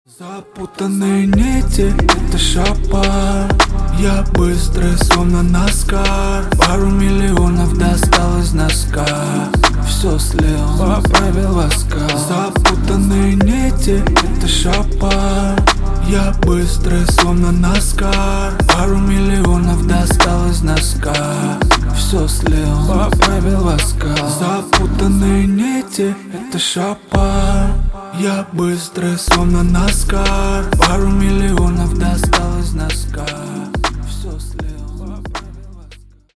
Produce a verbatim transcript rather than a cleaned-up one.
Запутанные нити, это шапа. Я быстрый, словно наскар. Пару миллионов достал из носка. Все слил, поправил воска. Запутанные нити, это шапа. Я быстрый, словно наскар. Пару миллионов достал из носка. Все слил, поправил воска. Запутанные нити, это шапа. Я быстрый, словно наскар. Пару миллионов достал из носка.